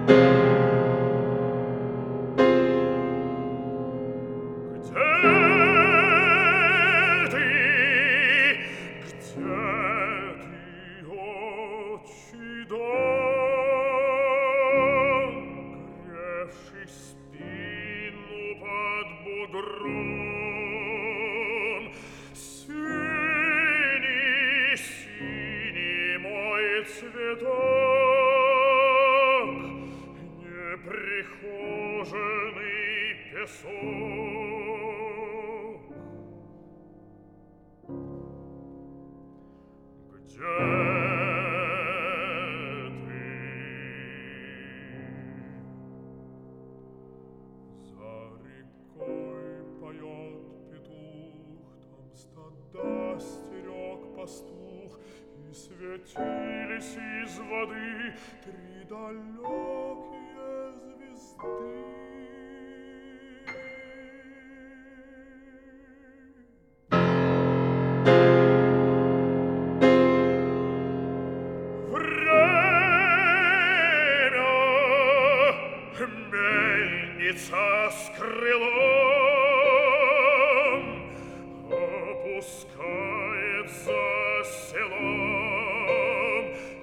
Цветок, неприхоженный песок. Где ты? За рекой поет петух, там стада стерег пастух, и светились из воды три далекие звезды. Время, мельница с крылом, опускается селом.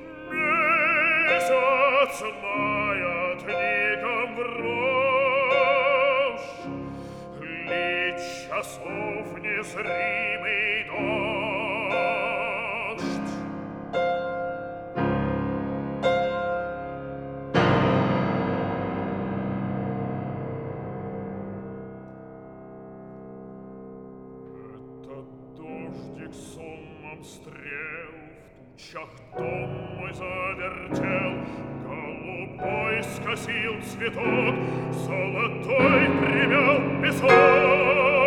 Месяц маятником врозь, лить часов незримый дождь. Этот дождик суммом стрел в тучах дом мой завертел, голубой скосил цветок, золотой примял песок.